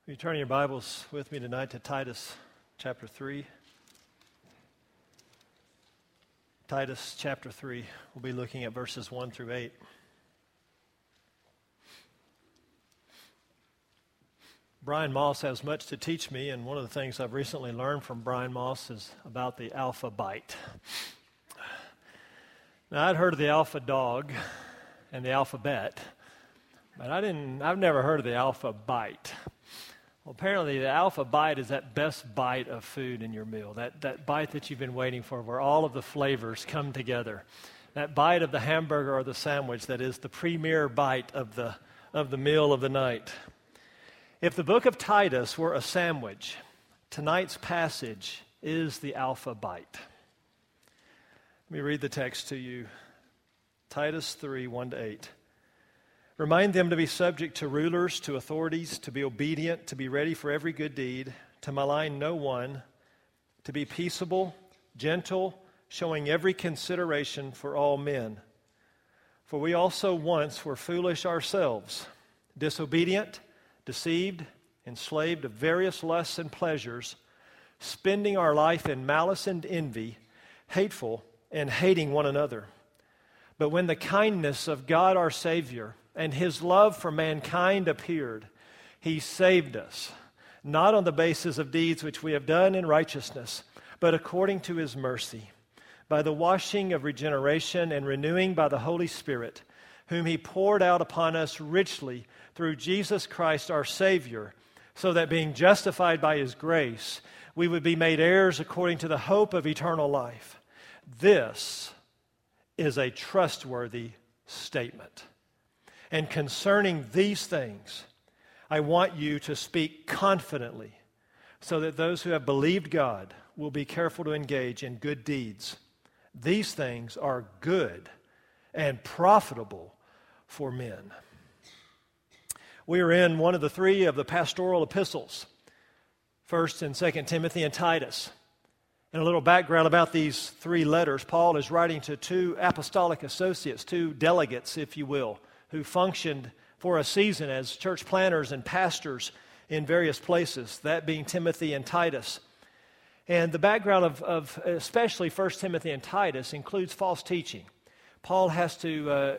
Will you turn your Bibles with me tonight to Titus chapter 3? Titus chapter 3. We'll be looking at verses 1 through 8. Brian Moss has much to teach me, and one of the things I've recently learned from Brian Moss is about the alpha bite. Now, I'd heard of the alpha dog and the alphabet, but I've never heard of the alpha bite. Well, apparently the alpha bite is that best bite of food in your meal, that bite that you've been waiting for where all of the flavors come together. That bite of the hamburger or the sandwich that is the premier bite of the meal of the night. If the book of Titus were a sandwich, tonight's passage is the alpha bite. Let me read the text to you. Titus 3, 1-8. Remind them to be subject to rulers, to authorities, to be obedient, to be ready for every good deed, to malign no one, to be peaceable, gentle, showing every consideration for all men. For we also once were foolish ourselves, disobedient, deceived, enslaved to various lusts and pleasures, spending our life in malice and envy, hateful and hating one another. But when the kindness of God our Savior and His love for mankind appeared, He saved us, not on the basis of deeds which we have done in righteousness, but according to His mercy, by the washing of regeneration and renewing by the Holy Spirit, whom He poured out upon us richly through Jesus Christ our Savior, so that being justified by His grace, we would be made heirs according to the hope of eternal life. This is a trustworthy statement. And concerning these things, I want you to speak confidently so that those who have believed God will be careful to engage in good deeds. These things are good and profitable for men. We are in one of the three of the pastoral epistles, 1st and 2nd Timothy and Titus. And a little background about these three letters. Paul is writing to two apostolic associates, two delegates, if you will, who functioned for a season as church planters and pastors in various places, that being Timothy and Titus. And the background of especially 1 Timothy and Titus includes false teaching. Paul has to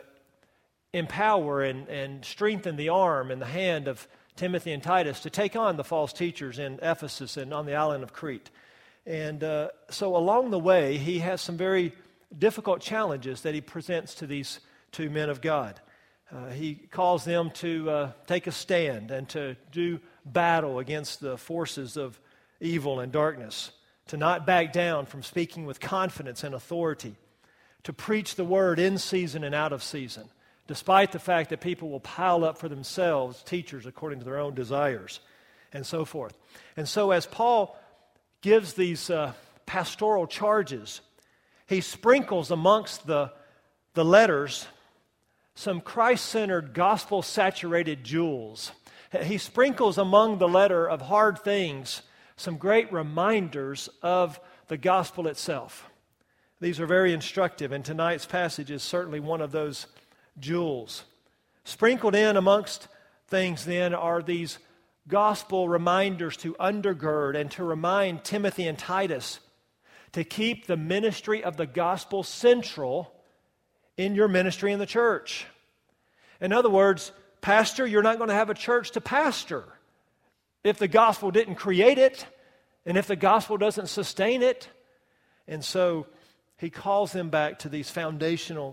empower and strengthen the arm and the hand of Timothy and Titus to take on the false teachers in Ephesus and on the island of Crete. And so along the way, he has some very difficult challenges that he presents to these two men of God. He calls them to take a stand and to do battle against the forces of evil and darkness, to not back down from speaking with confidence and authority, to preach the word in season and out of season, despite the fact that people will pile up for themselves teachers according to their own desires, and so forth. And so as Paul gives these pastoral charges, he sprinkles amongst the letters some Christ-centered, gospel-saturated jewels. He sprinkles among the letter of hard things some great reminders of the gospel itself. These are very instructive, and tonight's passage is certainly one of those jewels. Sprinkled in amongst things then are these gospel reminders to undergird and to remind Timothy and Titus to keep the ministry of the gospel central in your ministry in the church. In other words, pastor, you're not going to have a church to pastor if the gospel didn't create it and if the gospel doesn't sustain it. And so he calls them back to these foundational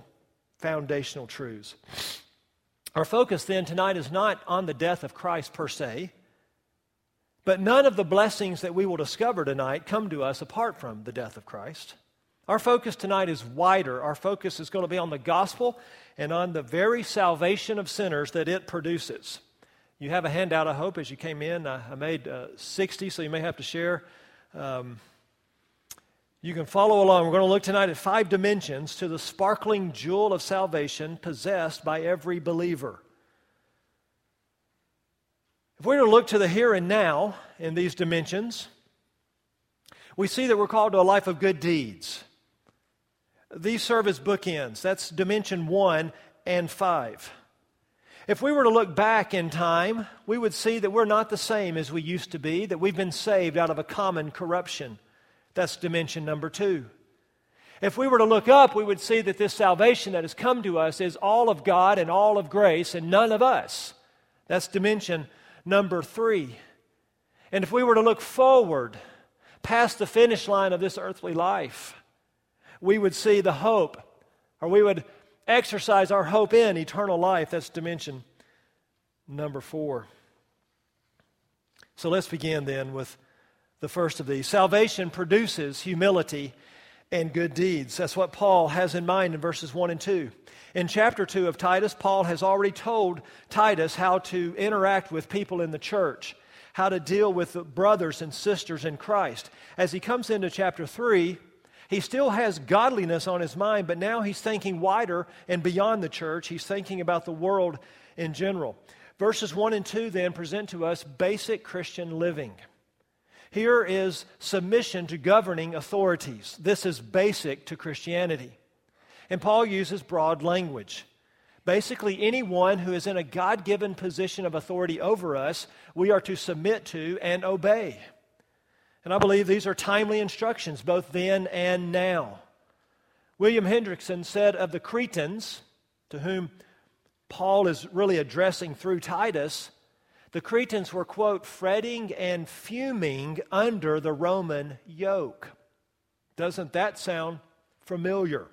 truths. Our focus then tonight is not on the death of Christ per se, but none of the blessings that we will discover tonight come to us apart from the death of Christ. Our focus tonight is wider. Our focus is going to be on the gospel and on the very salvation of sinners that it produces. You have a handout, I hope, as you came in. I made 60, so you may have to share. You can follow along. We're going to look tonight at 5 dimensions to the sparkling jewel of salvation possessed by every believer. If we were to look to the here and now in these dimensions, we see that we're called to a life of good deeds. These serve as bookends. That's dimension 1 and 5. If we were to look back in time, we would see that we're not the same as we used to be, that we've been saved out of a common corruption. That's dimension number 2. If we were to look up, we would see that this salvation that has come to us is all of God and all of grace and none of us. That's dimension number 3. And if we were to look forward, past the finish line of this earthly life, we would see the hope, or we would exercise our hope in eternal life. That's dimension number 4. So let's begin then with the first of these. Salvation produces humility and good deeds. That's what Paul has in mind in verses 1 and 2. In chapter 2 of Titus, Paul has already told Titus how to interact with people in the church, how to deal with the brothers and sisters in Christ. As he comes into chapter 3, he still has godliness on his mind, but now he's thinking wider and beyond the church. He's thinking about the world in general. Verses 1 and 2 then present to us basic Christian living. Here is submission to governing authorities. This is basic to Christianity. And Paul uses broad language. Basically, anyone who is in a God-given position of authority over us, we are to submit to and obey. And I believe these are timely instructions, both then and now. William Hendrickson said of the Cretans, to whom Paul is really addressing through Titus, the Cretans were, quote, fretting and fuming under the Roman yoke. Doesn't that sound familiar?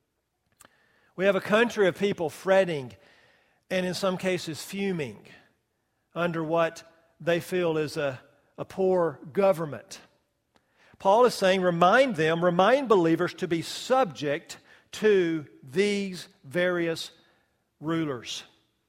We have a country of people fretting and in some cases fuming under what they feel is a poor government. Paul is saying, remind believers to be subject to these various rulers.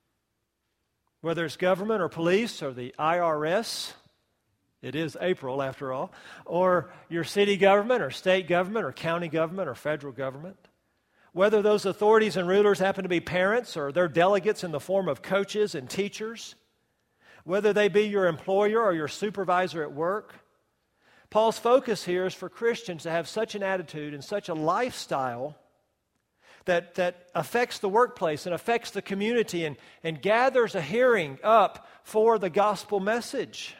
Whether it's government or police or the IRS, it is April after all, or your city government or state government or county government or federal government. Whether those authorities and rulers happen to be parents or their delegates in the form of coaches and teachers. Whether they be your employer or your supervisor at work. Paul's focus here is for Christians to have such an attitude and such a lifestyle that affects the workplace and affects the community and gathers a hearing up for the gospel message.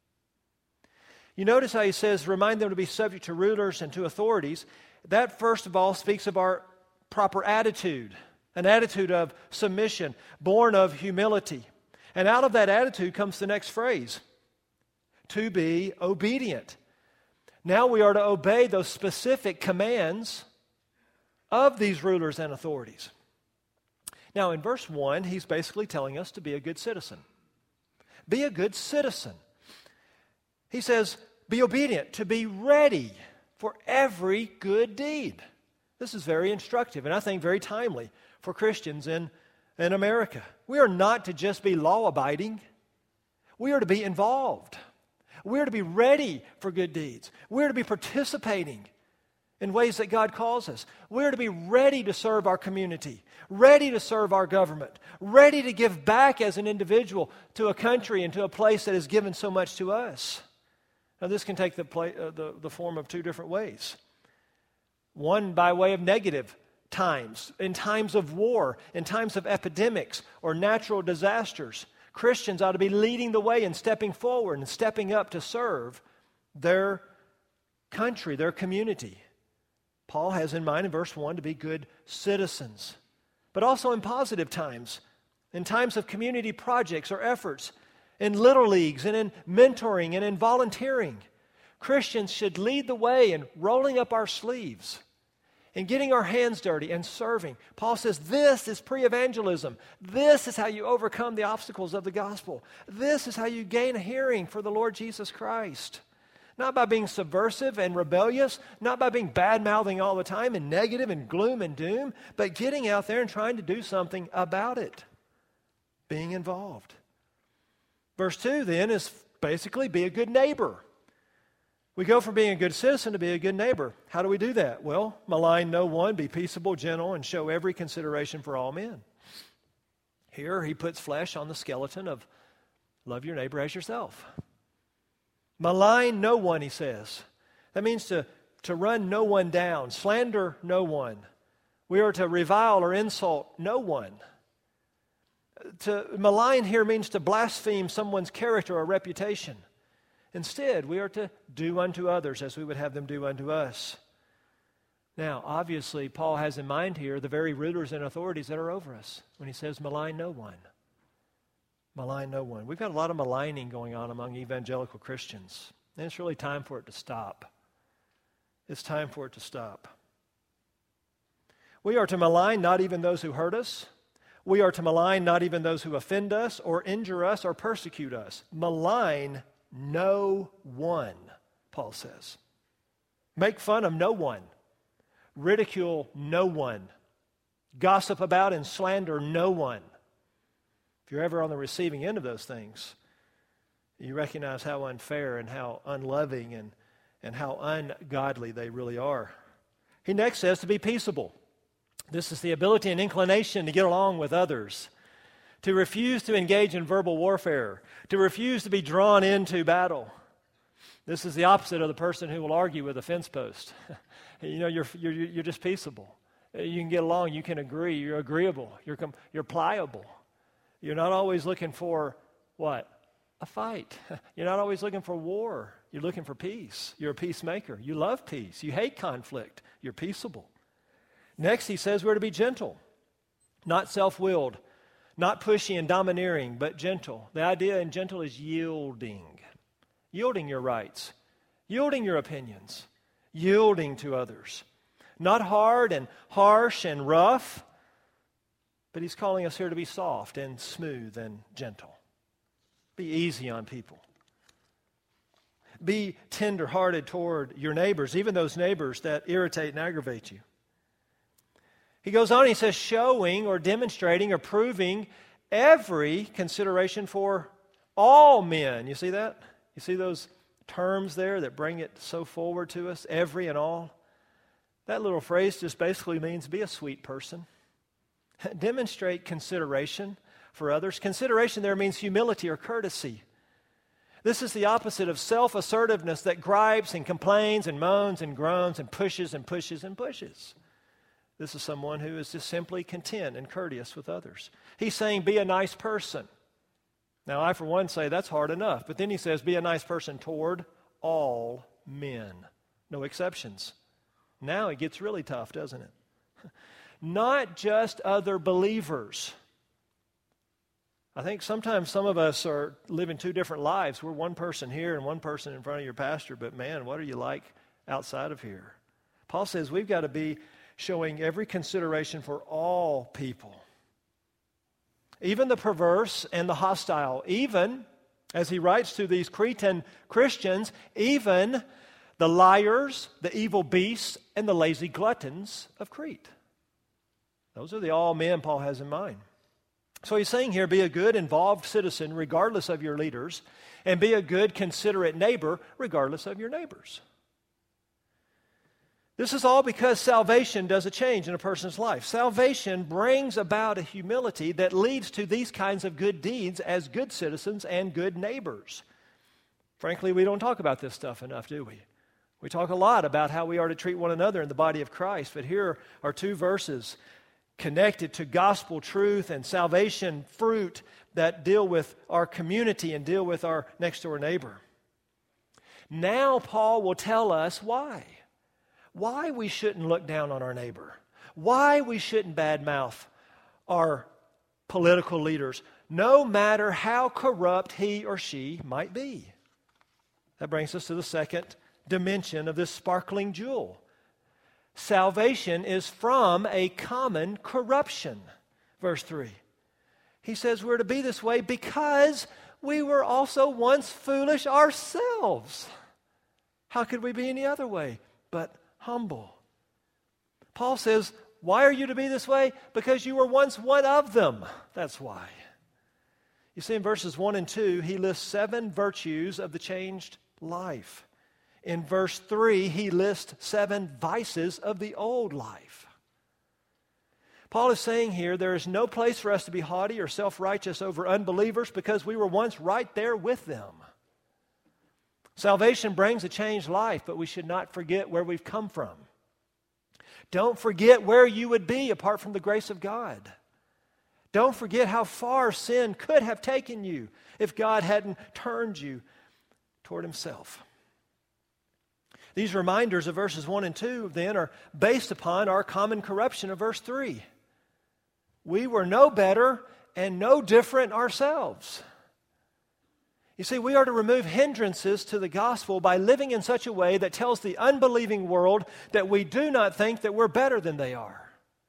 You notice how he says, remind them to be subject to rulers and to authorities. That, first of all, speaks of our proper attitude, an attitude of submission, born of humility. And out of that attitude comes the next phrase, to be obedient. Now we are to obey those specific commands of these rulers and authorities. Now in verse 1, he's basically telling us to be a good citizen. Be a good citizen. He says, be obedient, to be ready for every good deed. This is very instructive and I think very timely for Christians in America. We are not to just be law-abiding. We are to be involved. We are to be ready for good deeds. We are to be participating in ways that God calls us. We're to be ready to serve our community, ready to serve our government, ready to give back as an individual to a country and to a place that has given so much to us. Now this can take the form of two different ways. One by way of negative times, in times of war, in times of epidemics or natural disasters. Christians ought to be leading the way and stepping forward and stepping up to serve their country, their community. Paul has in mind in verse 1 to be good citizens, but also in positive times, in times of community projects or efforts, in little leagues and in mentoring and in volunteering. Christians should lead the way in rolling up our sleeves and getting our hands dirty and serving. Paul says this is pre-evangelism. This is how you overcome the obstacles of the gospel. This is how you gain a hearing for the Lord Jesus Christ. Not by being subversive and rebellious, not by being bad-mouthing all the time and negative and gloom and doom, but getting out there and trying to do something about it, being involved. Verse 2 then is basically be a good neighbor. We go from being a good citizen to be a good neighbor. How do we do that? Well, malign no one, be peaceable, gentle, and show every consideration for all men. Here he puts flesh on the skeleton of love your neighbor as yourself. Malign no one, he says. That means to run no one down, slander no one. We are to revile or insult no one. To malign here means to blaspheme someone's character or reputation. Instead, we are to do unto others as we would have them do unto us. Now, obviously, Paul has in mind here the very rulers and authorities that are over us when he says, malign no one. Malign no one. We've got a lot of maligning going on among evangelical Christians, and it's really time for it to stop. It's time for it to stop. We are to malign not even those who hurt us. We are to malign not even those who offend us or injure us or persecute us. Malign no one, Paul says. Make fun of no one. Ridicule no one. Gossip about and slander no one. If you're ever on the receiving end of those things, you recognize how unfair and how unloving and how ungodly they really are. He next says to be peaceable. This is the ability and inclination to get along with others, to refuse to engage in verbal warfare, to refuse to be drawn into battle. This is the opposite of the person who will argue with a fence post. You're just peaceable. You can get along. You can agree. You're agreeable. You're pliable. You're not always looking for what? A fight. You're not always looking for war. You're looking for peace. You're a peacemaker. You love peace. You hate conflict. You're peaceable. Next, he says we're to be gentle, not self-willed, not pushy and domineering, but gentle. The idea in gentle is yielding your rights, yielding your opinions, yielding to others. Not hard and harsh and rough, but he's calling us here to be soft and smooth and gentle. Be easy on people. Be tender-hearted toward your neighbors, even those neighbors that irritate and aggravate you. He goes on, he says, showing or demonstrating or proving every consideration for all men. You see that? You see those terms there that bring it so forward to us, every and all? That little phrase just basically means be a sweet person. Demonstrate consideration for others. Consideration there means humility or courtesy. This is the opposite of self-assertiveness that gripes and complains and moans and groans and pushes and pushes and pushes. This is someone who is just simply content and courteous with others. He's saying be a nice person. Now, I for one say that's hard enough. But then he says be a nice person toward all men. No exceptions. Now it gets really tough, doesn't it? Not just other believers. I think sometimes some of us are living two different lives. We're one person here and one person in front of your pastor, but man, what are you like outside of here? Paul says we've got to be showing every consideration for all people. Even the perverse and the hostile. Even, as he writes to these Cretan Christians, even the liars, the evil beasts, and the lazy gluttons of Crete. Those are the all men Paul has in mind. So he's saying here, be a good, involved citizen regardless of your leaders, and be a good, considerate neighbor regardless of your neighbors. This is all because salvation does a change in a person's life. Salvation brings about a humility that leads to these kinds of good deeds as good citizens and good neighbors. Frankly, we don't talk about this stuff enough, do we? We talk a lot about how we are to treat one another in the body of Christ, but here are two verses connected to gospel truth and salvation fruit that deal with our community and deal with our next door neighbor. Now Paul will tell us why we shouldn't look down on our neighbor, why we shouldn't badmouth our political leaders, no matter how corrupt he or she might be. That brings us to the second dimension of this sparkling jewel. Salvation is from a common corruption. Verse 3. He says we're to be this way because we were also once foolish ourselves. How could we be any other way but humble? Paul says, why are you to be this way? Because you were once one of them. That's why. You see, in verses 1 and 2, he lists 7 virtues of the changed life. In verse 3, he lists 7 vices of the old life. Paul is saying here, there is no place for us to be haughty or self-righteous over unbelievers because we were once right there with them. Salvation brings a changed life, but we should not forget where we've come from. Don't forget where you would be apart from the grace of God. Don't forget how far sin could have taken you if God hadn't turned you toward himself. These reminders of verses 1 and 2 then are based upon our common corruption of verse 3. We were no better and no different ourselves. You see, we are to remove hindrances to the gospel by living in such a way that tells the unbelieving world that we do not think that we're better than they are.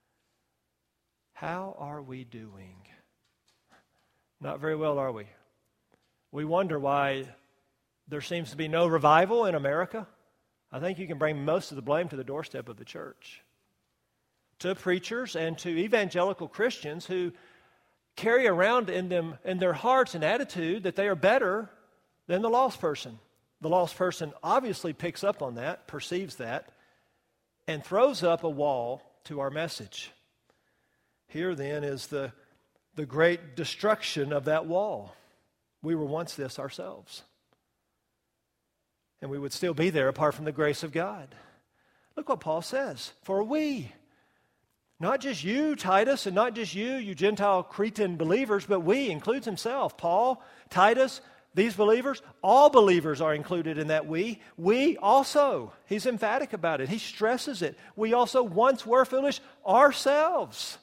How are we doing? Not very well, are we? We wonder why there seems to be no revival in America. I think you can bring most of the blame to the doorstep of the church, to preachers and to evangelical Christians who carry around in their hearts an attitude that they are better than the lost person. The lost person obviously picks up on that, perceives that, and throws up a wall to our message. Here then is the great destruction of that wall. We were once this ourselves. And we would still be there apart from the grace of God. Look what Paul says. For we, not just you, Titus, and not just you Gentile Cretan believers, but we, includes himself. Paul, Titus, these believers, all believers are included in that we. We also, he's emphatic about it. He stresses it. We also once were foolish ourselves.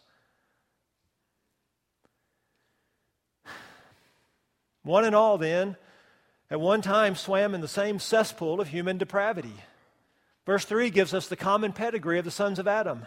One and all then, at one time swam in the same cesspool of human depravity. Verse 3 gives us the common pedigree of the sons of Adam.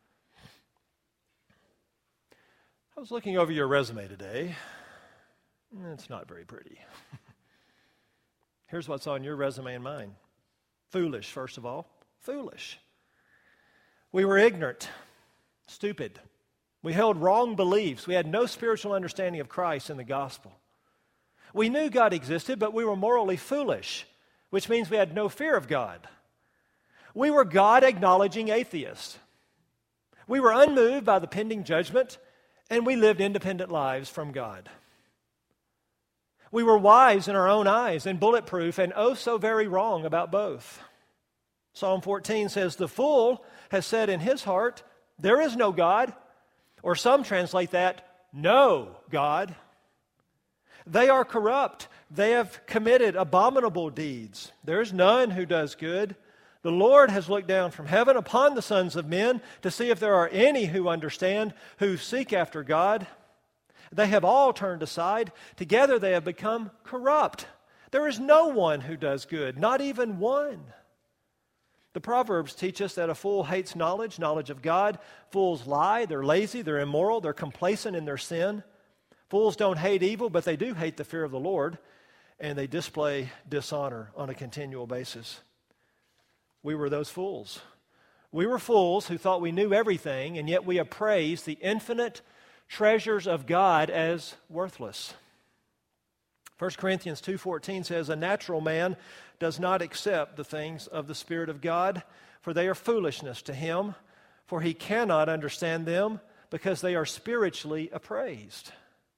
I was looking over your resume today. It's not very pretty. Here's what's on your resume and mine. Foolish, first of all. Foolish. We were ignorant, stupid. We held wrong beliefs. We had no spiritual understanding of Christ and the gospel. We knew God existed, but we were morally foolish, which means we had no fear of God. We were God-acknowledging atheists. We were unmoved by the pending judgment, and we lived independent lives from God. We were wise in our own eyes and bulletproof and oh so very wrong about both. Psalm 14 says, the fool has said in his heart, there is no God. Or some translate that, no God. They are corrupt. They have committed abominable deeds. There is none who does good. The Lord has looked down from heaven upon the sons of men to see if there are any who understand, who seek after God. They have all turned aside. Together they have become corrupt. There is no one who does good, not even one. The Proverbs teach us that a fool hates knowledge of God. Fools lie, they're lazy, they're immoral, they're complacent in their sin. Fools don't hate evil, but they do hate the fear of the Lord, and they display dishonor on a continual basis. We were those fools. We were fools who thought we knew everything, and yet we appraised the infinite treasures of God as worthless. 1 Corinthians 2:14 says, a natural man does not accept the things of the Spirit of God, for they are foolishness to him, for he cannot understand them because they are spiritually appraised.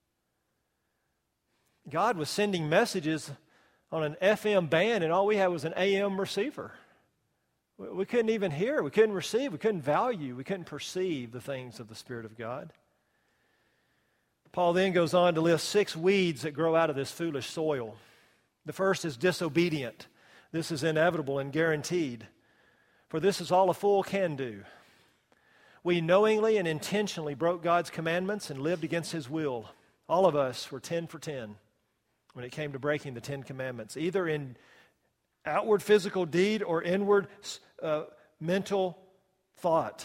God was sending messages on an FM band, and all we had was an AM receiver. We couldn't even hear, we couldn't receive, we couldn't value, we couldn't perceive the things of the Spirit of God. Paul then goes on to list 6 weeds that grow out of this foolish soil. The first is disobedient. This is inevitable and guaranteed, for this is all a fool can do. We knowingly and intentionally broke God's commandments and lived against His will. All of us were 10 for 10 when it came to breaking the 10 commandments, either in outward physical deed or inward mental thought.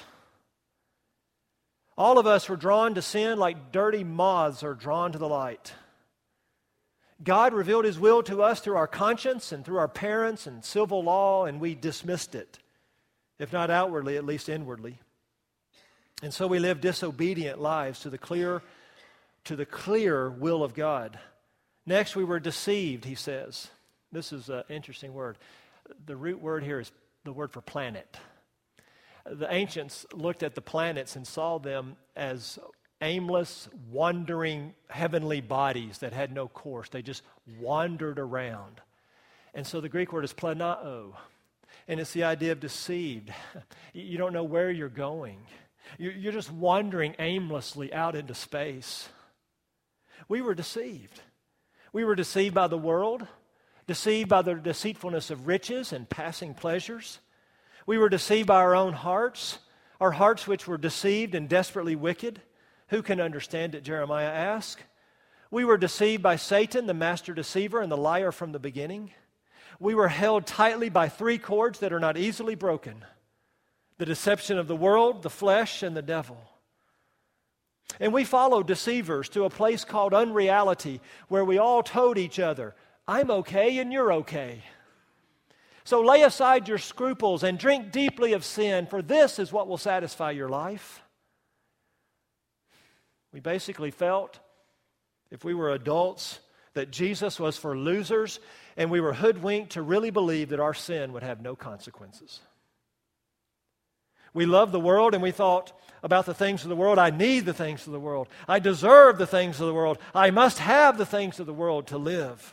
All of us were drawn to sin like dirty moths are drawn to the light. God revealed His will to us through our conscience and through our parents and civil law, and we dismissed it, if not outwardly, at least inwardly. And so we lived disobedient lives to the clear will of God. Next, we were deceived, he says. This is an interesting word. The root word here is the word for planet. The ancients looked at the planets and saw them as aimless, wandering heavenly bodies that had no course. They just wandered around. And so the Greek word is planao. And it's the idea of deceived. You don't know where you're going. You're just wandering aimlessly out into space. We were deceived. We were deceived by the world, deceived by the deceitfulness of riches and passing pleasures. We were deceived by our own hearts, our hearts which were deceived and desperately wicked. Who can understand it, Jeremiah asked. We were deceived by Satan, the master deceiver and the liar from the beginning. We were held tightly by three cords that are not easily broken: the deception of the world, the flesh, and the devil. And we followed deceivers to a place called unreality, where we all told each other, I'm okay and you're okay. So lay aside your scruples and drink deeply of sin, for this is what will satisfy your life. We basically felt, if we were adults, that Jesus was for losers, and we were hoodwinked to really believe that our sin would have no consequences. We loved the world, and we thought about the things of the world. I need the things of the world. I deserve the things of the world. I must have the things of the world to live.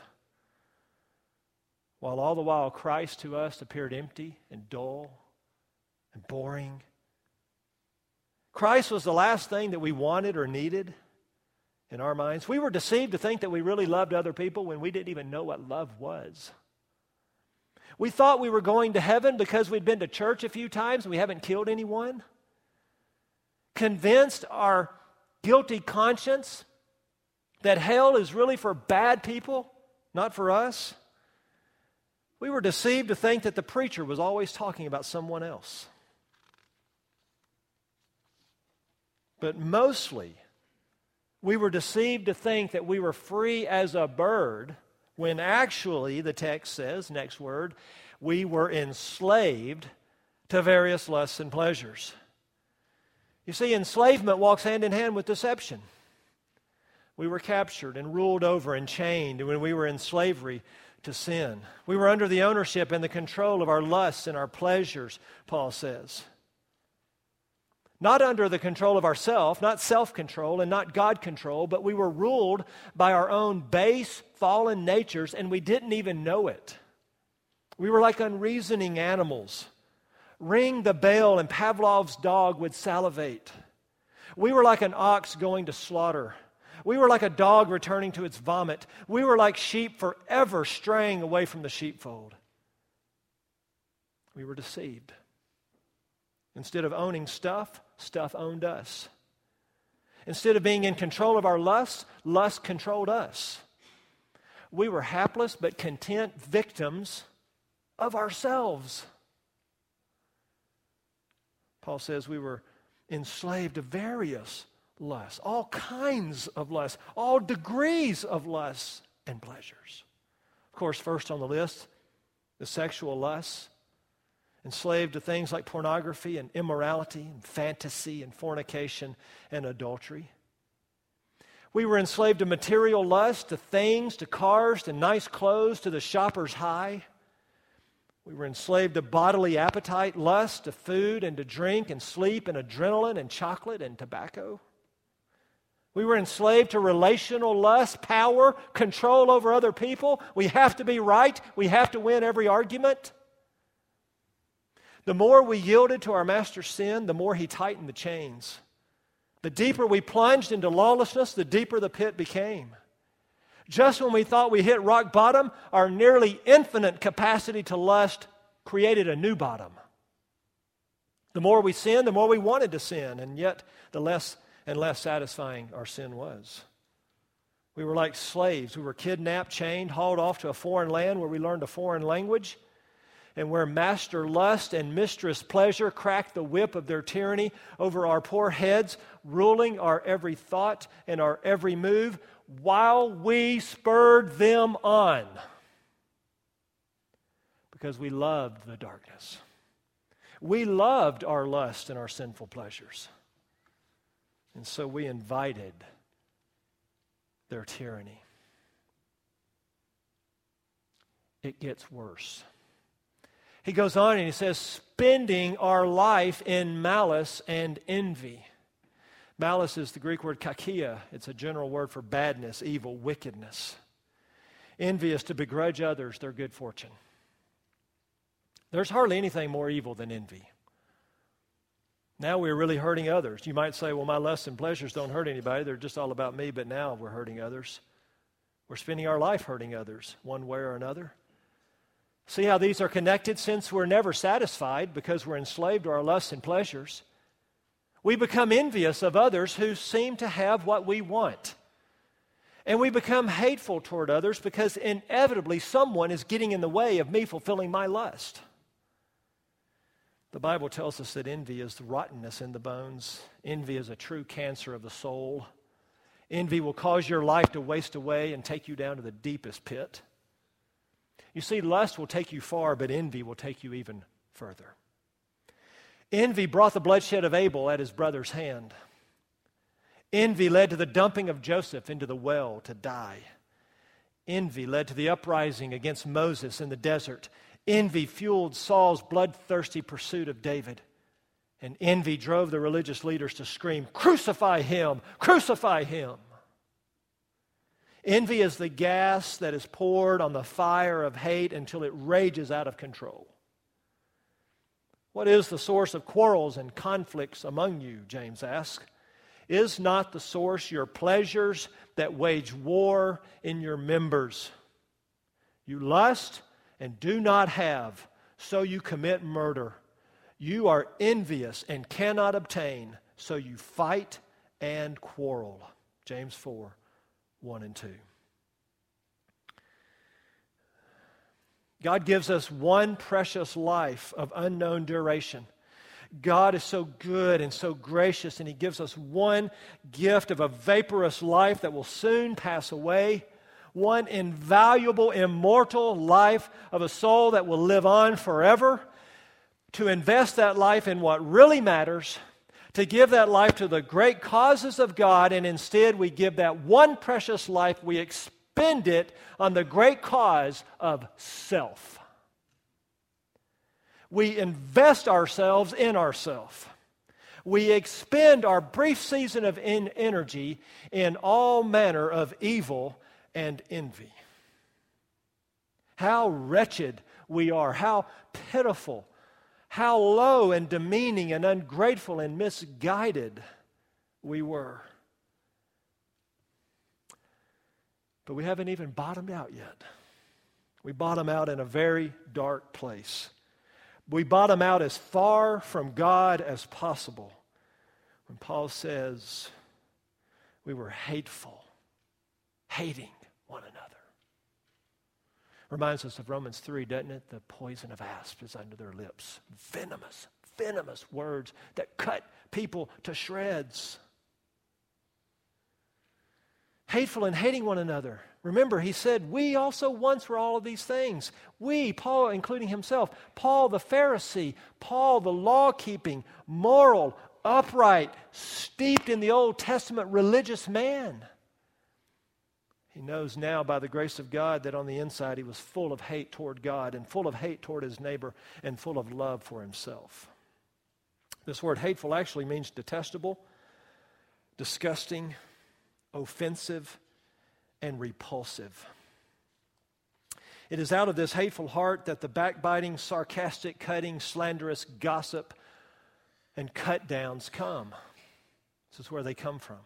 While all the while Christ to us appeared empty and dull and boring. Christ was the last thing that we wanted or needed in our minds. We were deceived to think that we really loved other people when we didn't even know what love was. We thought we were going to heaven because we'd been to church a few times and we haven't killed anyone. Convinced our guilty conscience that hell is really for bad people, not for us. We were deceived to think that the preacher was always talking about someone else. But mostly, we were deceived to think that we were free as a bird, when actually, the text says, next word, we were enslaved to various lusts and pleasures. You see, enslavement walks hand in hand with deception. We were captured and ruled over and chained when we were in slavery to sin. We were under the ownership and the control of our lusts and our pleasures, Paul says. Not under the control of ourself, not self-control and not God control, but we were ruled by our own base, fallen natures, and we didn't even know it. We were like unreasoning animals. Ring the bell and Pavlov's dog would salivate. We were like an ox going to slaughter. We were like a dog returning to its vomit. We were like sheep forever straying away from the sheepfold. We were deceived. Instead of owning stuff, stuff owned us. Instead of being in control of our lusts, lust controlled us. We were hapless but content victims of ourselves. Paul says we were enslaved to various lusts, all kinds of lusts, all degrees of lusts and pleasures. Of course, first on the list, the sexual lusts. Enslaved to things like pornography and immorality and fantasy and fornication and adultery. We were enslaved to material lust, to things, to cars, to nice clothes, to the shopper's high. We were enslaved to bodily appetite, lust, to food and to drink and sleep and adrenaline and chocolate and tobacco. We were enslaved to relational lust, power, control over other people. We have to be right. We have to win every argument. The more we yielded to our master's sin, the more he tightened the chains. The deeper we plunged into lawlessness, the deeper the pit became. Just when we thought we hit rock bottom, our nearly infinite capacity to lust created a new bottom. The more we sinned, the more we wanted to sin, and yet the less and less satisfying our sin was. We were like slaves. We were kidnapped, chained, hauled off to a foreign land where we learned a foreign language, and where master lust and mistress pleasure cracked the whip of their tyranny over our poor heads, ruling our every thought and our every move, while we spurred them on. Because we loved the darkness. We loved our lust and our sinful pleasures. And so we invited their tyranny. It gets worse. He goes on and he says, spending our life in malice and envy. Malice is the Greek word kakia. It's a general word for badness, evil, wickedness. Envy is to begrudge others their good fortune. There's hardly anything more evil than envy. Now we're really hurting others. You might say, well, my lusts and pleasures don't hurt anybody. They're just all about me, but now we're hurting others. We're spending our life hurting others one way or another. See how these are connected? Since we're never satisfied because we're enslaved to our lusts and pleasures, we become envious of others who seem to have what we want. And we become hateful toward others because inevitably someone is getting in the way of me fulfilling my lust. The Bible tells us that envy is the rottenness in the bones. Envy is a true cancer of the soul. Envy will cause your life to waste away and take you down to the deepest pit. You see, lust will take you far, but envy will take you even further. Envy brought the bloodshed of Abel at his brother's hand. Envy led to the dumping of Joseph into the well to die. Envy led to the uprising against Moses in the desert. Envy fueled Saul's bloodthirsty pursuit of David. And envy drove the religious leaders to scream, "Crucify him! Crucify him!" Envy is the gas that is poured on the fire of hate until it rages out of control. What is the source of quarrels and conflicts among you, James asks. Is not the source your pleasures that wage war in your members? You lust and do not have, so you commit murder. You are envious and cannot obtain, so you fight and quarrel. James 4, 1 and 2. God gives us one precious life of unknown duration. God is so good and so gracious, and He gives us one gift of a vaporous life that will soon pass away, one invaluable, immortal life of a soul that will live on forever, to invest that life in what really matters, to give that life to the great causes of God, and instead we give that one precious life, we expend it on the great cause of self. We invest ourselves in ourselves. We expend our brief season of energy in all manner of evil and envy. How wretched we are, how pitiful, how low and demeaning and ungrateful and misguided we were. But we haven't even bottomed out yet. We bottom out in a very dark place. We bottom out as far from God as possible when Paul says we were hateful, hating one another. Reminds us of Romans 3, doesn't it? The poison of asps is under their lips. Venomous, venomous words that cut people to shreds. Hateful and hating one another. Remember, he said, we also once were all of these things. We, Paul, including himself, Paul the Pharisee, Paul the law-keeping, moral, upright, steeped in the Old Testament religious man. He knows now by the grace of God that on the inside he was full of hate toward God and full of hate toward his neighbor and full of love for himself. This word hateful actually means detestable, disgusting, offensive, and repulsive. It is out of this hateful heart that the backbiting, sarcastic, cutting, slanderous gossip and cut downs come. This is where they come from.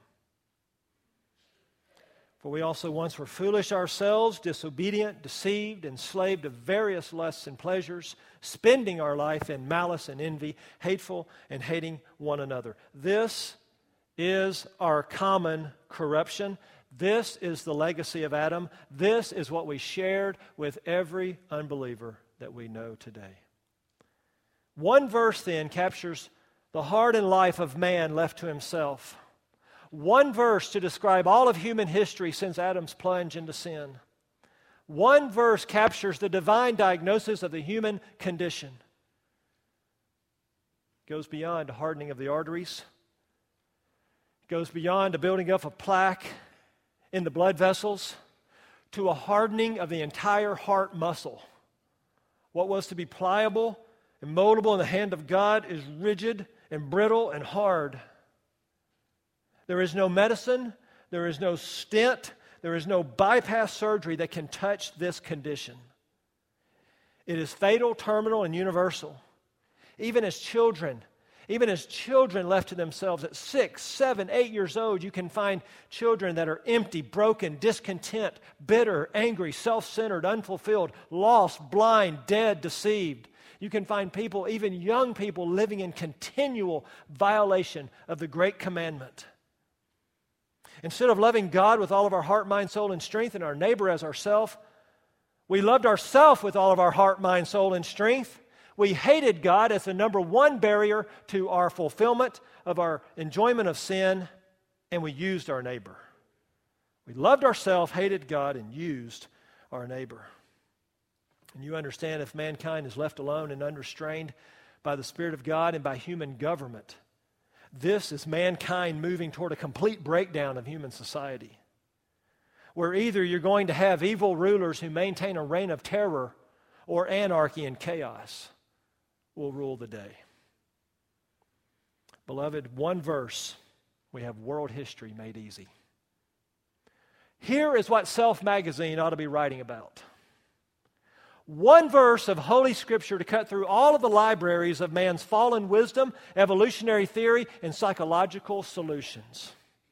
For we also once were foolish ourselves, disobedient, deceived, enslaved to various lusts and pleasures, spending our life in malice and envy, hateful and hating one another. This is our common corruption. This is the legacy of Adam. This is what we shared with every unbeliever that we know today. One verse then captures the heart and life of man left to himself. One verse to describe all of human history since Adam's plunge into sin. One verse captures the divine diagnosis of the human condition. It goes beyond a hardening of the arteries. It goes beyond a building up of plaque in the blood vessels to a hardening of the entire heart muscle. What was to be pliable and moldable in the hand of God is rigid and brittle and hard. There is no medicine, there is no stent, there is no bypass surgery that can touch this condition. It is fatal, terminal, and universal. Even as children, Even as children left to themselves at 6, 7, 8 years old, you can find children that are empty, broken, discontent, bitter, angry, self-centered, unfulfilled, lost, blind, dead, deceived. You can find people, even young people, living in continual violation of the great commandment. Instead of loving God with all of our heart, mind, soul, and strength, and our neighbor as ourself, we loved ourselves with all of our heart, mind, soul, and strength. We hated God as the number one barrier to our fulfillment of our enjoyment of sin, and we used our neighbor. We loved ourselves, hated God, and used our neighbor. And you understand, if mankind is left alone and unrestrained by the Spirit of God and by human government, this is mankind moving toward a complete breakdown of human society, where either you're going to have evil rulers who maintain a reign of terror, or anarchy and chaos will rule the day. Beloved, one verse, we have world history made easy. Here is what Self Magazine ought to be writing about. One verse of Holy Scripture to cut through all of the libraries of man's fallen wisdom, evolutionary theory, and psychological solutions.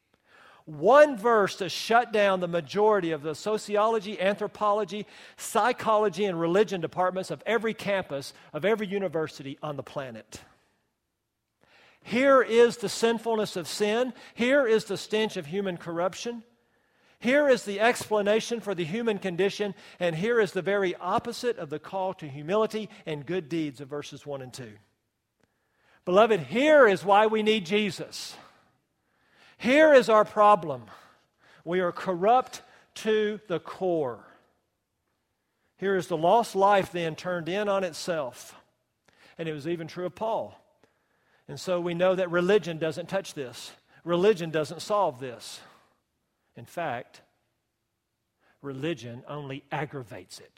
One verse to shut down the majority of the sociology, anthropology, psychology, and religion departments of every campus, of every university on the planet. Here is the sinfulness of sin. Here is the stench of human corruption. Here is the explanation for the human condition, and here is the very opposite of the call to humility and good deeds of verses 1 and 2. Beloved, here is why we need Jesus. Here is our problem. We are corrupt to the core. Here is the lost life then turned in on itself. And it was even true of Paul. And so we know that religion doesn't touch this. Religion doesn't solve this. In fact, religion only aggravates it.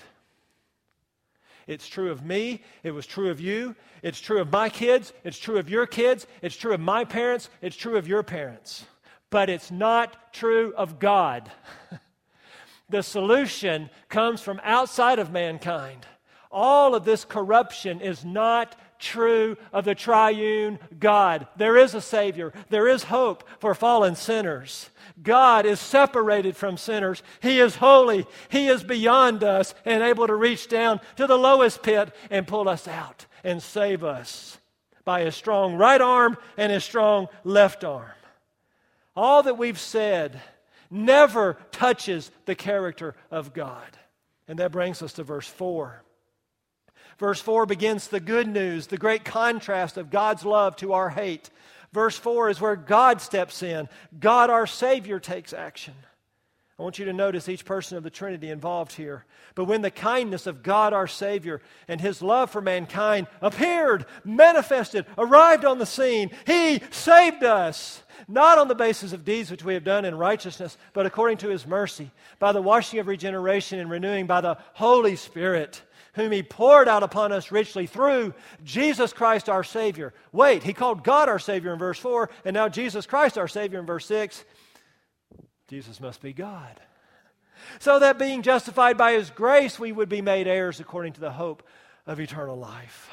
It's true of me. It was true of you. It's true of my kids. It's true of your kids. It's true of my parents. It's true of your parents. But it's not true of God. The solution comes from outside of mankind. All of this corruption is not true of the triune God. There is a Savior. There is hope for fallen sinners. God is separated from sinners. He is holy. He is beyond us and able to reach down to the lowest pit and pull us out and save us by His strong right arm and His strong left arm. All that we've said never touches the character of God. And that brings us to verse 4. Verse 4 begins the good news, the great contrast of God's love to our hate. Verse 4 is where God steps in. God, our Savior, takes action. I want you to notice each person of the Trinity involved here. But when the kindness of God, our Savior, and His love for mankind appeared, manifested, arrived on the scene, He saved us. Not on the basis of deeds which we have done in righteousness, but according to His mercy, by the washing of regeneration and renewing by the Holy Spirit, whom He poured out upon us richly through Jesus Christ our Savior. Wait, He called God our Savior in verse 4, and now Jesus Christ our Savior in verse 6. Jesus must be God. So that being justified by His grace, we would be made heirs according to the hope of eternal life.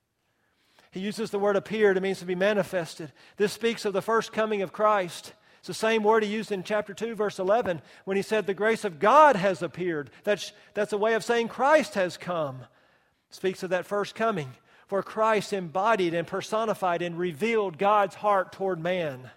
He uses the word appeared. It means to be manifested. This speaks of the first coming of Christ. It's the same word He used in chapter 2, verse 11, when He said the grace of God has appeared. That's a way of saying Christ has come. It speaks of that first coming. For Christ embodied and personified and revealed God's heart toward man.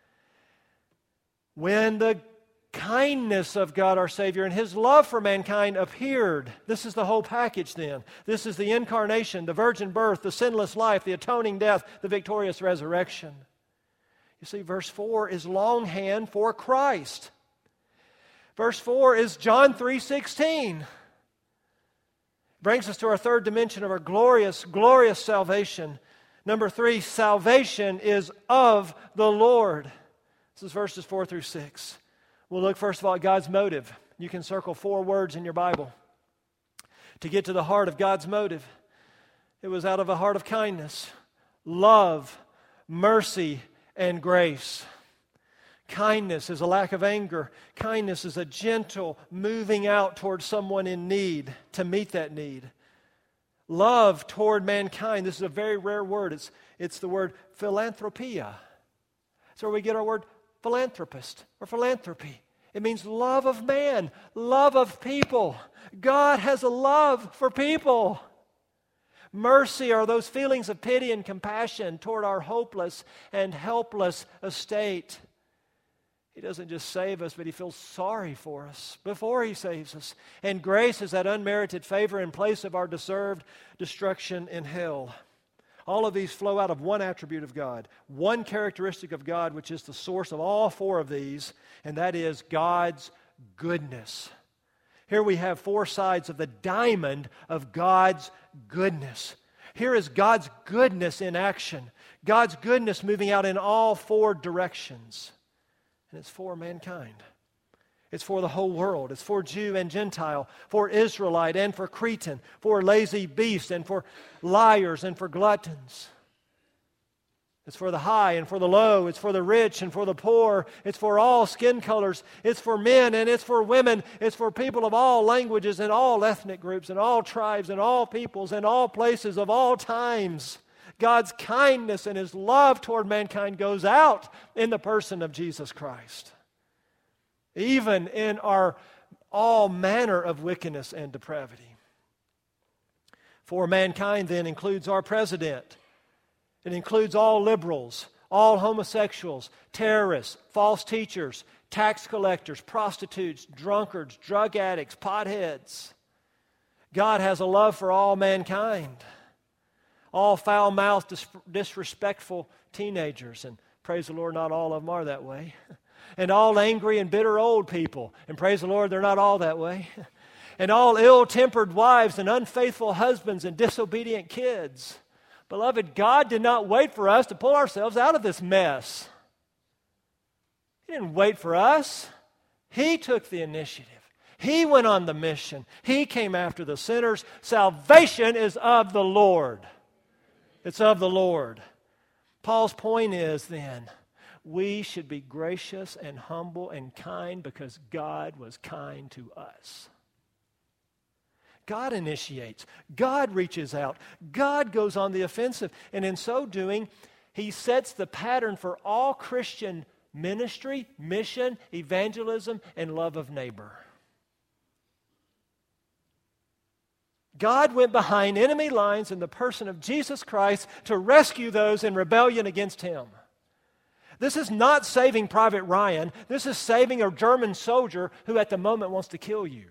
When the kindness of God our Savior and His love for mankind appeared. This is the whole package then. This is the incarnation, the virgin birth, the sinless life, the atoning death, the victorious resurrection. You see, verse 4 is longhand for Christ. Verse 4 is John 3:16. Brings us to our third dimension of our glorious, glorious salvation. Number 3, salvation is of the Lord. This is verses 4 through 6. We'll look first of all at God's motive. You can circle 4 words in your Bible to get to the heart of God's motive. It was out of a heart of kindness, love, mercy, and grace. Kindness is a lack of anger. Kindness is a gentle moving out towards someone in need to meet that need. love toward mankind. This is a very rare word. It's the word philanthropia. That's where we get our word philanthropist or philanthropy. It means love of man, love of people. God has a love for people. Mercy are those feelings of pity and compassion toward our hopeless and helpless estate. He doesn't just save us, but He feels sorry for us before He saves us. And grace is that unmerited favor in place of our deserved destruction in hell. All of these flow out of one attribute of God, one characteristic of God, which is the source of all four of these, and that is God's goodness. Here we have four sides of the diamond of God's goodness. Here is God's goodness in action. God's goodness moving out in all four directions. And it's for mankind. It's for the whole world. It's for Jew and Gentile, for Israelite and for Cretan, for lazy beast and for liars and for gluttons. It's for the high and for the low. It's for the rich and for the poor. It's for all skin colors. It's for men and it's for women. It's for people of all languages and all ethnic groups and all tribes and all peoples and all places of all times. God's kindness and His love toward mankind goes out in the person of Jesus Christ. Even in our all manner of wickedness and depravity. For mankind then includes our president. It includes all liberals, all homosexuals, terrorists, false teachers, tax collectors, prostitutes, drunkards, drug addicts, potheads. God has a love for all mankind. All foul-mouthed, disrespectful teenagers. And praise the Lord, not all of them are that way. And all angry and bitter old people. And praise the Lord, they're not all that way. And all ill-tempered wives and unfaithful husbands and disobedient kids. Beloved, God did not wait for us to pull ourselves out of this mess. He didn't wait for us. He took the initiative. He went on the mission. He came after the sinners. Salvation is of the Lord. It's of the Lord. Paul's point is then, we should be gracious and humble and kind because God was kind to us. God initiates. God reaches out. God goes on the offensive. And in so doing, He sets the pattern for all Christian ministry, mission, evangelism, and love of neighbor. God went behind enemy lines in the person of Jesus Christ to rescue those in rebellion against Him. This is not saving Private Ryan. This is saving a German soldier who at the moment wants to kill you.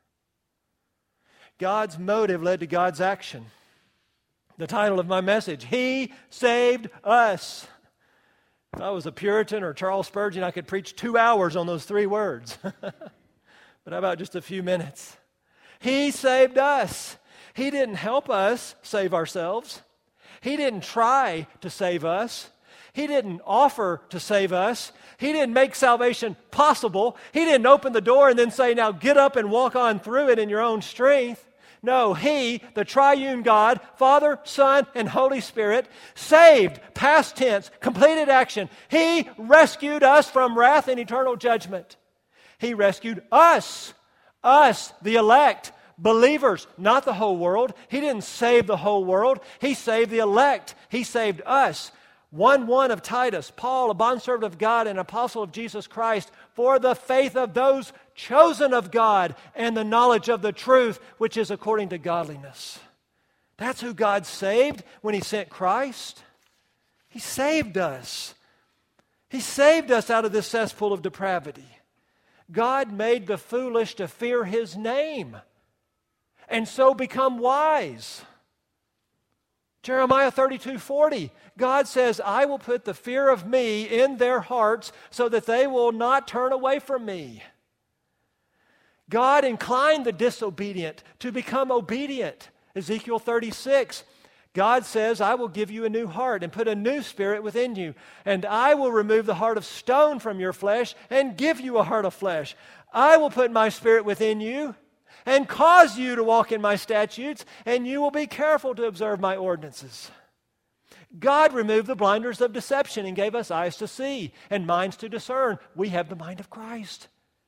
God's motive led to God's action. The title of my message, He saved us. If I was a Puritan or Charles Spurgeon, I could preach 2 hours on those 3 words. But how about just a few minutes? He saved us. He didn't help us save ourselves. He didn't try to save us. He didn't offer to save us. He didn't make salvation possible. He didn't open the door and then say, now get up and walk on through it in your own strength. No, He, the triune God, Father, Son, and Holy Spirit, saved, past tense, completed action. He rescued us from wrath and eternal judgment. He rescued us, the elect, believers, not the whole world. He didn't save the whole world. He saved the elect. He saved us. 1:1 of Titus, Paul, a bondservant of God and apostle of Jesus Christ, for the faith of those chosen of God and the knowledge of the truth, which is according to godliness. That's who God saved when He sent Christ. He saved us. He saved us out of this cesspool of depravity. God made the foolish to fear His name and so become wise. Jeremiah 32:40, God says, I will put the fear of me in their hearts so that they will not turn away from me. God inclined the disobedient to become obedient. Ezekiel 36, God says, I will give you a new heart and put a new spirit within you. And I will remove the heart of stone from your flesh and give you a heart of flesh. I will put my spirit within you and cause you to walk in my statutes, and you will be careful to observe my ordinances. God removed the blinders of deception and gave us eyes to see and minds to discern. We have the mind of Christ.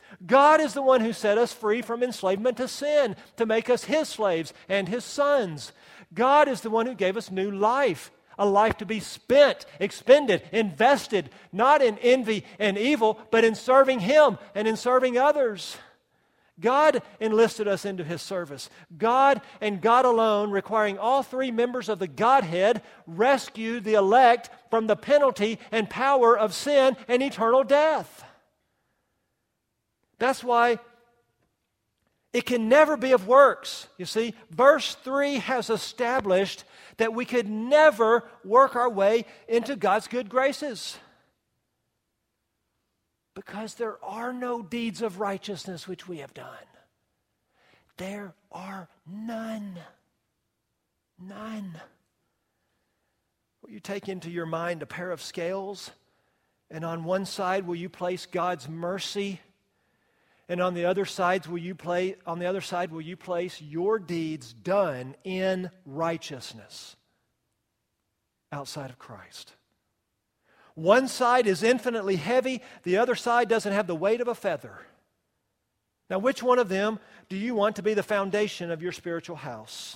God is the one who set us free from enslavement to sin, to make us His slaves and His sons. God is the one who gave us new life, a life to be spent, expended, invested, not in envy and evil, but in serving Him and in serving others. God enlisted us into His service. God and God alone, requiring all three members of the Godhead, rescued the elect from the penalty and power of sin and eternal death. That's why it can never be of works. You see, verse 3 has established that we could never work our way into God's good graces. Because there are no deeds of righteousness which we have done. There are none. None. Will you take into your mind a pair of scales? And on one side will you place God's mercy? And on the other side will you place your deeds done in righteousness outside of Christ? One side is infinitely heavy, the other side doesn't have the weight of a feather. Now, which one of them do you want to be the foundation of your spiritual house?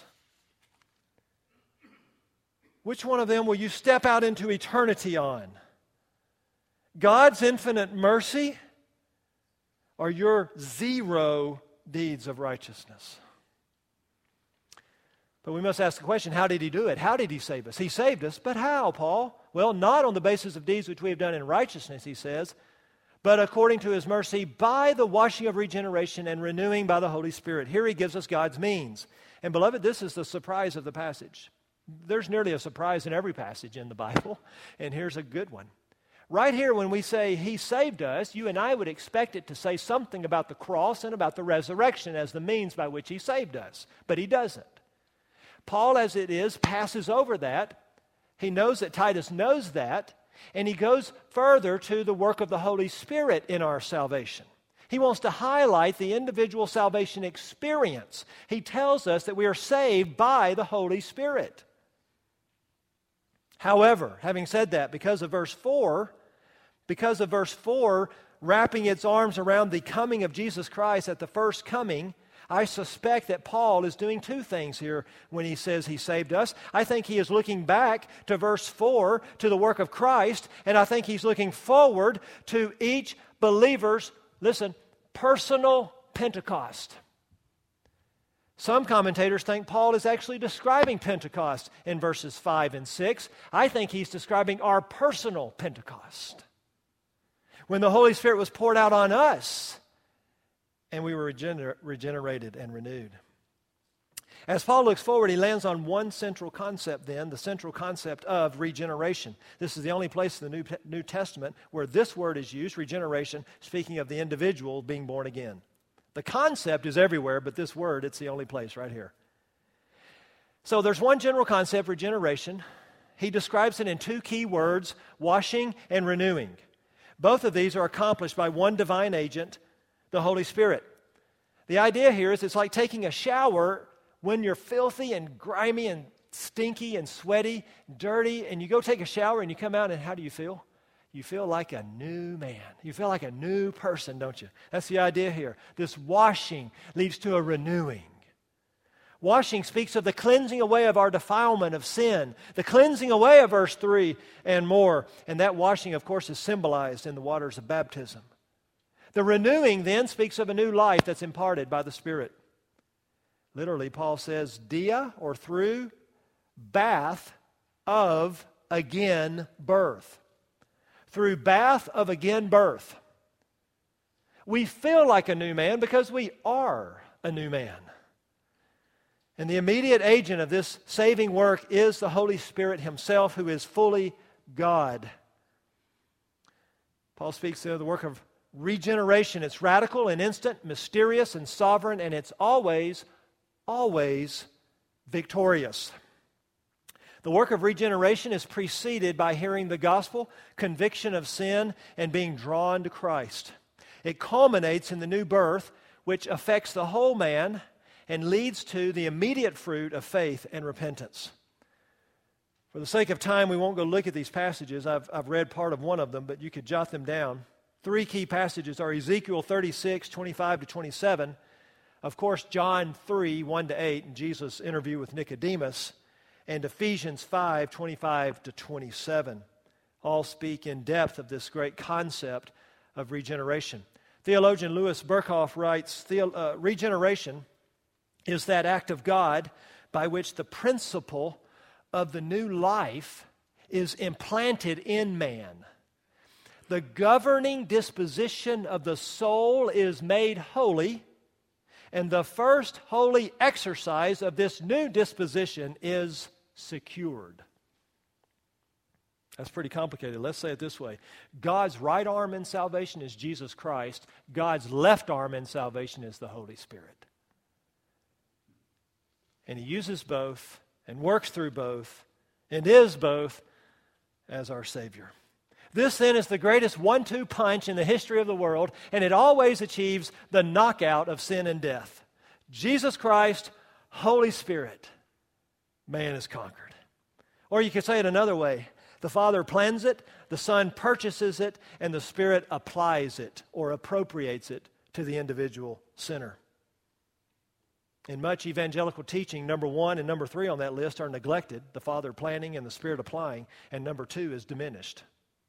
Which one of them will you step out into eternity on? God's infinite mercy or your zero deeds of righteousness? But we must ask the question, how did He do it? How did He save us? He saved us, but how, Paul? Well, not on the basis of deeds which we have done in righteousness, he says, but according to His mercy by the washing of regeneration and renewing by the Holy Spirit. Here he gives us God's means. And beloved, this is the surprise of the passage. There's nearly a surprise in every passage in the Bible, and here's a good one. Right here, when we say He saved us, you and I would expect it to say something about the cross and about the resurrection as the means by which He saved us, but He doesn't. Paul, as it is, passes over that. He knows that Titus knows that, and he goes further to the work of the Holy Spirit in our salvation. He wants to highlight the individual salvation experience. He tells us that we are saved by the Holy Spirit. However, having said that, because of verse 4 wrapping its arms around the coming of Jesus Christ at the first coming, I suspect that Paul is doing two things here when he says He saved us. I think he is looking back to verse 4, to the work of Christ, and I think he's looking forward to each believer's, listen, personal Pentecost. Some commentators think Paul is actually describing Pentecost in verses 5 and 6. I think he's describing our personal Pentecost, when the Holy Spirit was poured out on us, and we were regenerated and renewed. As Paul looks forward, he lands on one central concept then, the central concept of regeneration. This is the only place in the New Testament where this word is used, regeneration, speaking of the individual being born again. The concept is everywhere, but this word, it's the only place right here. So there's one general concept, regeneration. He describes it in two key words, washing and renewing. Both of these are accomplished by one divine agent, the Holy Spirit. The idea here is it's like taking a shower when you're filthy and grimy and stinky and sweaty, dirty, and you go take a shower and you come out and how do you feel? You feel like a new man. You feel like a new person, don't you? That's the idea here. This washing leads to a renewing. Washing speaks of the cleansing away of our defilement of sin, the cleansing away of verse 3 and more. And that washing, of course, is symbolized in the waters of baptism. The renewing then speaks of a new life that's imparted by the Spirit. Literally, Paul says, dia, or through, bath of again birth. Through bath of again birth. We feel like a new man because we are a new man. And the immediate agent of this saving work is the Holy Spirit Himself, who is fully God. Paul speaks of the work of regeneration. It's radical and instant, mysterious and sovereign, and it's always, always victorious. The work of regeneration is preceded by hearing the gospel, conviction of sin, and being drawn to Christ. It culminates in the new birth, which affects the whole man and leads to the immediate fruit of faith and repentance. For the sake of time, we won't go look at these passages. I've read part of one of them, but you could jot them down. Three key passages are Ezekiel 36, 25 to 27, of course, John 3, 1 to 8, in Jesus' interview with Nicodemus, and Ephesians 5, 25 to 27. All speak in depth of this great concept of regeneration. Theologian Louis Berkhoff writes, regeneration is that act of God by which the principle of the new life is implanted in man. The governing disposition of the soul is made holy, and the first holy exercise of this new disposition is secured. That's pretty complicated. Let's say it this way. God's right arm in salvation is Jesus Christ. God's left arm in salvation is the Holy Spirit. And He uses both and works through both and is both as our Savior. This then is the greatest 1-2 punch in the history of the world, and it always achieves the knockout of sin and death. Jesus Christ, Holy Spirit, man is conquered. Or you could say it another way. The Father plans it, the Son purchases it, and the Spirit applies it or appropriates it to the individual sinner. In much evangelical teaching, number 1 and number 3 on that list are neglected, the Father planning and the Spirit applying, and number 2 is diminished.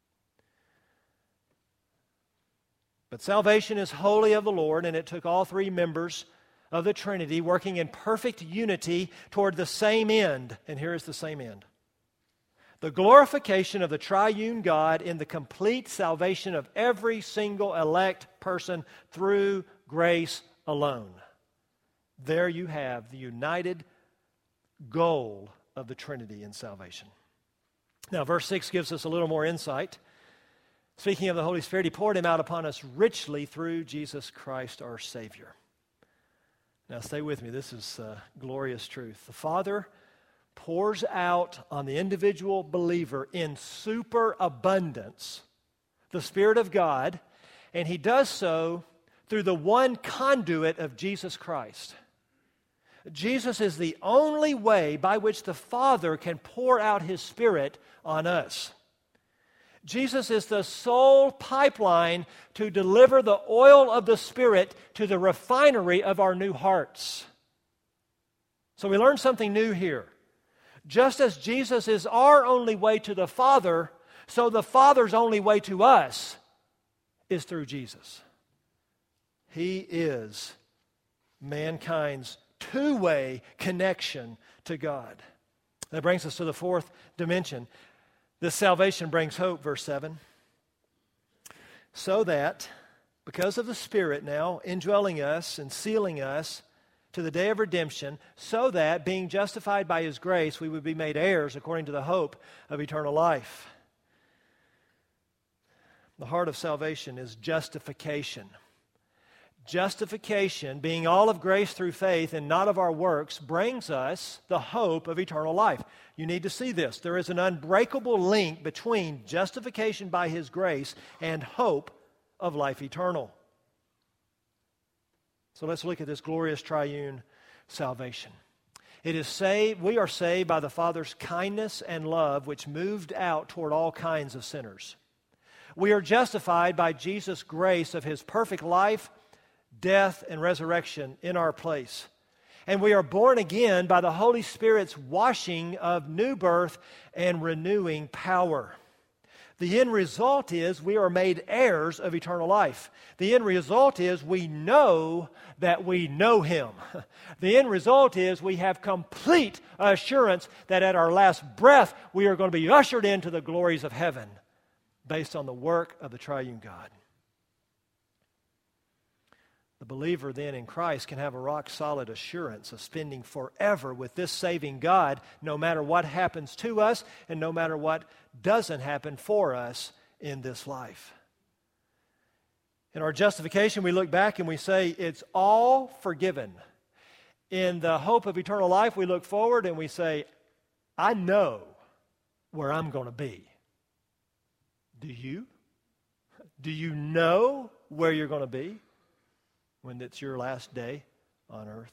But salvation is wholly of the Lord, and it took all three members of the Trinity working in perfect unity toward the same end. And here is the same end: the glorification of the triune God in the complete salvation of every single elect person through grace alone. There you have the united goal of the Trinity in salvation. Now, verse 6 gives us a little more insight. Speaking of the Holy Spirit, He poured Him out upon us richly through Jesus Christ our Savior. Now stay with me. This is glorious truth. The Father pours out on the individual believer in superabundance the Spirit of God, and He does so through the one conduit of Jesus Christ. Jesus is the only way by which the Father can pour out His Spirit on us. Jesus is the sole pipeline to deliver the oil of the Spirit to the refinery of our new hearts. So we learn something new here. Just as Jesus is our only way to the Father, so the Father's only way to us is through Jesus. He is mankind's two-way connection to God. That brings us to the fourth dimension. This salvation brings hope, verse 7. So that, because of the Spirit now indwelling us and sealing us to the day of redemption, so that, being justified by His grace, we would be made heirs according to the hope of eternal life. The heart of salvation is justification. Justification, being all of grace through faith and not of our works, brings us the hope of eternal life. You need to see this. There is an unbreakable link between justification by His grace and hope of life eternal. So let's look at this glorious triune salvation. It is we are saved by the Father's kindness and love, which moved out toward all kinds of sinners. We are justified by Jesus' grace of His perfect life, death, and resurrection in our place. And we are born again by the Holy Spirit's washing of new birth and renewing power. The end result is we are made heirs of eternal life. The end result is we know that we know Him. The end result is we have complete assurance that at our last breath we are going to be ushered into the glories of heaven based on the work of the triune God. The believer then in Christ can have a rock-solid assurance of spending forever with this saving God, no matter what happens to us and no matter what doesn't happen for us in this life. In our justification, we look back and we say, it's all forgiven. In the hope of eternal life, we look forward and we say, I know where I'm going to be. Do you? Do you know where you're going to be when it's your last day on earth?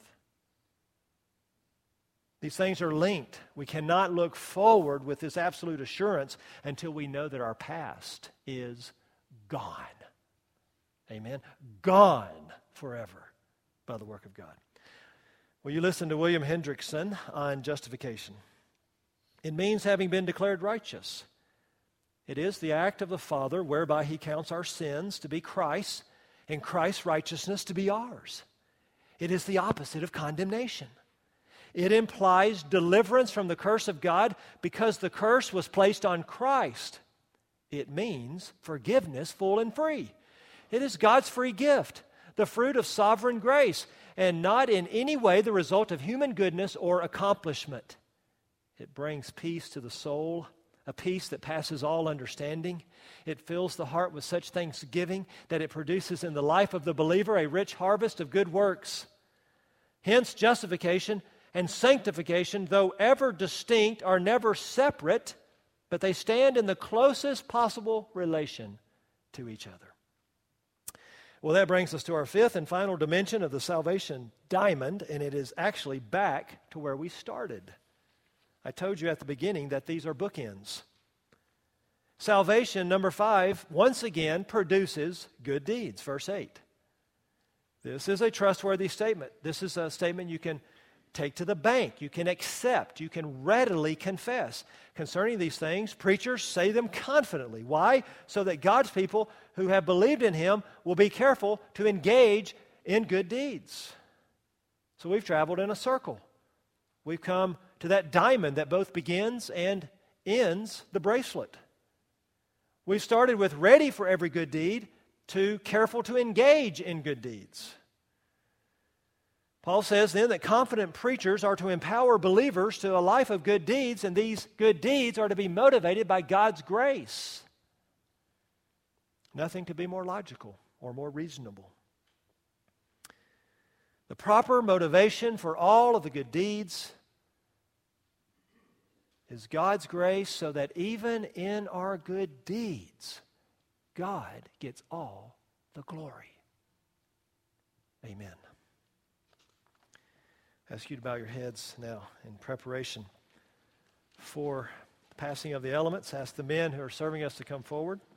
These things are linked. We cannot look forward with this absolute assurance until we know that our past is gone. Amen. Gone forever by the work of God. Well, you listen to William Hendrickson on justification. It means having been declared righteous. It is the act of the Father whereby He counts our sins to be Christ's and Christ's righteousness to be ours. It is the opposite of condemnation. It implies deliverance from the curse of God because the curse was placed on Christ. It means forgiveness full and free. It is God's free gift, the fruit of sovereign grace, and not in any way the result of human goodness or accomplishment. It brings peace to the soul, a peace that passes all understanding. It fills the heart with such thanksgiving that it produces in the life of the believer a rich harvest of good works. Hence, justification and sanctification, though ever distinct, are never separate, but they stand in the closest possible relation to each other. Well, that brings us to our fifth and final dimension of the salvation diamond, and it is actually back to where we started. I told you at the beginning that these are bookends. Salvation, number 5, once again produces good deeds. Verse 8. This is a trustworthy statement. This is a statement you can take to the bank, you can accept, you can readily confess. Concerning these things, preachers say them confidently. Why? So that God's people who have believed in Him will be careful to engage in good deeds. So we've traveled in a circle. We've come to that diamond that both begins and ends the bracelet. We've started with ready for every good deed to careful to engage in good deeds. Paul says then that confident preachers are to empower believers to a life of good deeds, and these good deeds are to be motivated by God's grace. Nothing could be more logical or more reasonable. The proper motivation for all of the good deeds is God's grace, so that even in our good deeds, God gets all the glory. Amen. I ask you to bow your heads now in preparation for passing of the elements. Ask the men who are serving us to come forward.